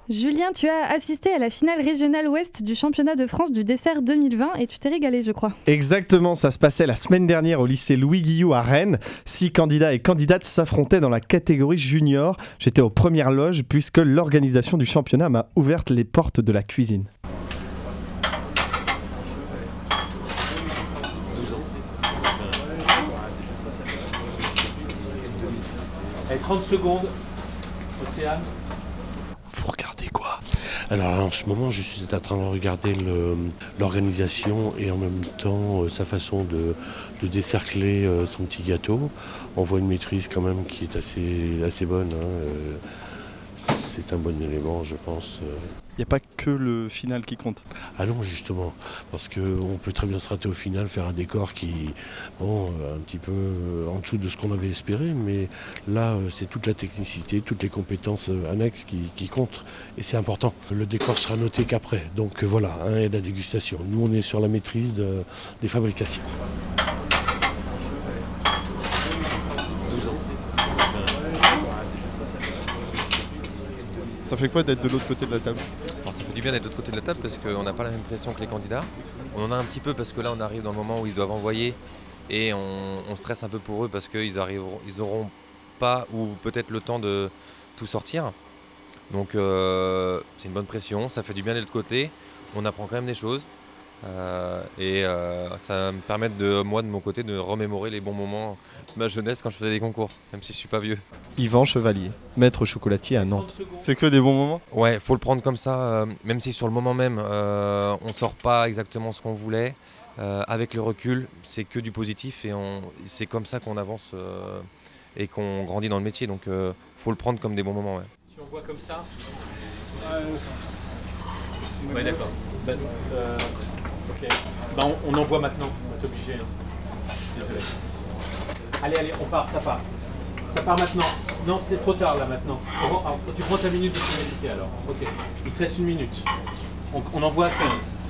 Julien, tu as assisté à la finale régionale ouest du championnat de France du dessert 2020 et tu t'es régalé, je crois. Exactement, ça se passait la semaine dernière au lycée Louis Guillou à Rennes. 6 candidats et candidates s'affrontaient dans la catégorie junior. J'étais aux premières loges puisque l'organisation du championnat m'a ouvert les portes de la cuisine. Allez, 30 secondes, Océane. Vous regardez quoi ? Alors en ce moment je suis en train de regarder l'organisation et en même temps sa façon de décercler son petit gâteau. On voit une maîtrise quand même qui est assez bonne. C'est un bon élément je pense. Il n'y a pas que le final qui compte. Ah non justement, parce qu'on peut très bien se rater au final, faire un décor qui un petit peu en dessous de ce qu'on avait espéré, mais là c'est toute la technicité, toutes les compétences annexes qui comptent et c'est important. Le décor sera noté qu'après, donc voilà, et la dégustation. Nous on est sur la maîtrise des fabrications. Ça fait quoi d'être de l'autre côté de la table ? Alors ça fait du bien d'être de l'autre côté de la table parce qu'on n'a pas la même pression que les candidats. On en a un petit peu parce que là on arrive dans le moment où ils doivent envoyer et on stresse un peu pour eux parce qu'ils n'auront pas ou peut-être le temps de tout sortir. Donc c'est une bonne pression, ça fait du bien de l'autre côté. On apprend quand même des choses et ça va me permettre de mon côté de remémorer les bons moments de ma jeunesse quand je faisais des concours, même si je suis pas vieux. Yvan Chevalier, maître chocolatier à Nantes. C'est que des bons moments ? Ouais, faut le prendre comme ça, même si sur le moment même, on sort pas exactement ce qu'on voulait. Avec le recul, c'est que du positif et c'est comme ça qu'on avance et qu'on grandit dans le métier. Donc, faut le prendre comme des bons moments. Ouais. Si on voit comme ça. Oui, d'accord. Ok. On envoie maintenant. On est obligé. Désolé. Allez, on part, ça part. Ça part maintenant. Non, c'est trop tard là maintenant. Alors, tu prends ta minute de finalité alors. Ok. Il te reste une minute. On envoie à 15.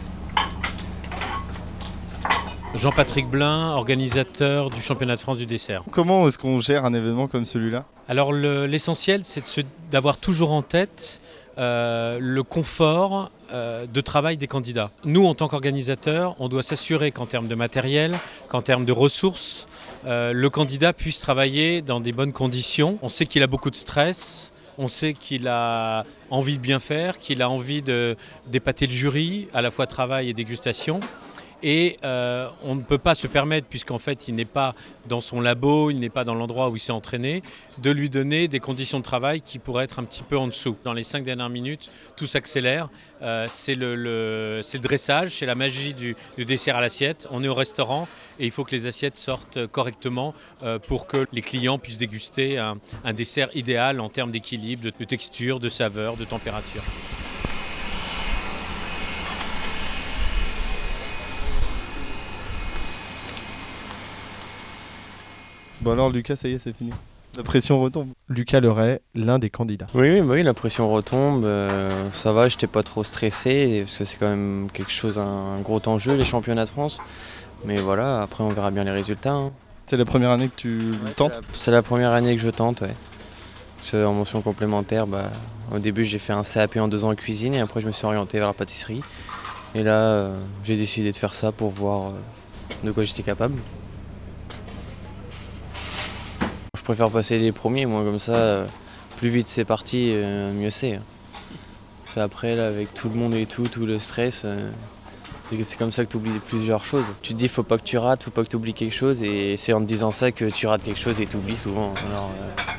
Jean-Patrick Blin, organisateur du championnat de France du dessert. Comment est-ce qu'on gère un événement comme celui-là ? Alors l'essentiel, c'est d'avoir toujours en tête le confort de travail des candidats. Nous, en tant qu'organisateurs, on doit s'assurer qu'en termes de matériel, qu'en termes de ressources, le candidat puisse travailler dans des bonnes conditions. On sait qu'il a beaucoup de stress. On sait qu'il a envie de bien faire, qu'il a envie d'épater le jury, à la fois travail et dégustation. Et on ne peut pas se permettre, puisqu'en fait il n'est pas dans son labo, il n'est pas dans l'endroit où il s'est entraîné, de lui donner des conditions de travail qui pourraient être un petit peu en dessous. Dans les 5 dernières minutes, tout s'accélère. C'est le dressage, c'est la magie du dessert à l'assiette. On est au restaurant et il faut que les assiettes sortent correctement pour que les clients puissent déguster un dessert idéal en termes d'équilibre, de texture, de saveur, de température. Bon alors Lucas, ça y est, c'est fini. La pression retombe. Lucas Leray, l'un des candidats. Oui, la pression retombe. Ça va, j'étais pas trop stressé parce que c'est quand même quelque chose, un gros enjeu, les championnats de France. Mais voilà, après on verra bien les résultats. Hein. C'est la première année que tu le tentes ? C'est la première année que je tente, ouais. C'est en mention complémentaire, au début j'ai fait un CAP en 2 ans en cuisine et après je me suis orienté vers la pâtisserie. Et là, j'ai décidé de faire ça pour voir de quoi j'étais capable. Je préfère passer les premiers, moi comme ça, plus vite c'est parti, mieux c'est. C'est après, là, avec tout le monde et tout le stress, c'est comme ça que tu oublies plusieurs choses. Tu te dis, faut pas que tu rates, faut pas que tu oublies quelque chose, et c'est en te disant ça que tu rates quelque chose et tu oublies souvent. Alors,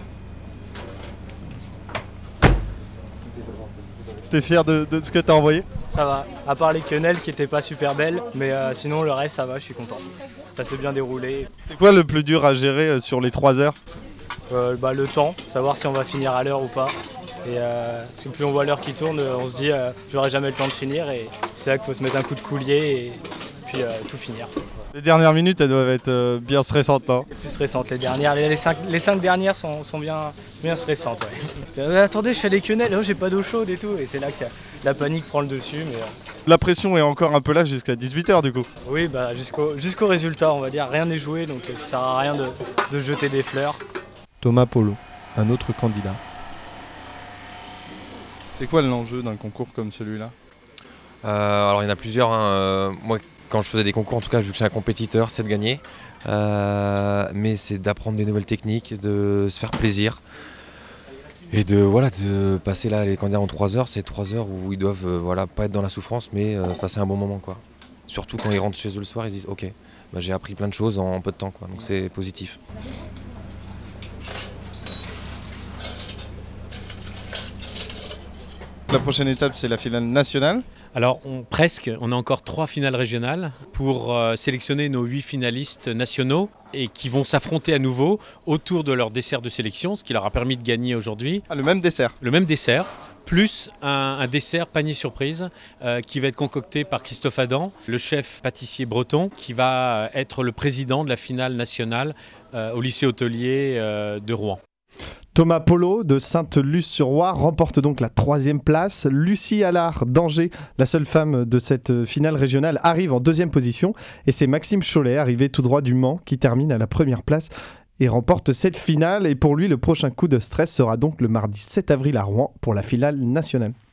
T'es fier de ce que t'as envoyé ? Ça va, à part les quenelles qui étaient pas super belles, mais sinon le reste ça va, je suis content. Ça s'est bien déroulé. C'est quoi le plus dur à gérer sur les 3 heures ? Le temps, savoir si on va finir à l'heure ou pas. Et parce que plus on voit l'heure qui tourne, on se dit j'aurai jamais le temps de finir et c'est là qu'il faut se mettre un coup de coulier et puis tout finir. Les dernières minutes, elles doivent être bien stressantes, non ? Plus stressantes les dernières, les 5 dernières sont bien stressantes. Ouais. Attendez, je fais les quenelles, j'ai pas d'eau chaude et tout, et c'est là que la panique prend le dessus. Mais, La pression est encore un peu là jusqu'à 18h du coup. Oui, jusqu'au résultat, on va dire, rien n'est joué, donc ça sert à rien de jeter des fleurs. Thomas Polo, un autre candidat. C'est quoi l'enjeu d'un concours comme celui-là ? Alors il y en a plusieurs. Moi, quand je faisais des concours, en tout cas, vu que je suis un compétiteur, c'est de gagner. Mais c'est d'apprendre des nouvelles techniques, de se faire plaisir. Et de passer là, les candidats en 3 heures, c'est 3 heures où ils doivent pas être dans la souffrance, mais passer un bon moment, quoi. Surtout quand ils rentrent chez eux le soir, ils disent ok, j'ai appris plein de choses en peu de temps, quoi. Donc c'est positif. La prochaine étape, c'est la finale nationale. Alors on a encore 3 finales régionales pour sélectionner nos 8 finalistes nationaux et qui vont s'affronter à nouveau autour de leur dessert de sélection, ce qui leur a permis de gagner aujourd'hui. Ah, le même dessert. Le même dessert, plus un dessert panier surprise qui va être concocté par Christophe Adam, le chef pâtissier breton, qui va être le président de la finale nationale au lycée hôtelier de Rouen. Thomas Polo de Sainte-Luce-sur-Roi remporte donc la 3e place. Lucie Allard d'Angers, la seule femme de cette finale régionale, arrive en 2e position. Et c'est Maxime Cholet, arrivé tout droit du Mans, qui termine à la 1re place et remporte cette finale. Et pour lui, le prochain coup de stress sera donc le mardi 7 avril à Rouen pour la finale nationale.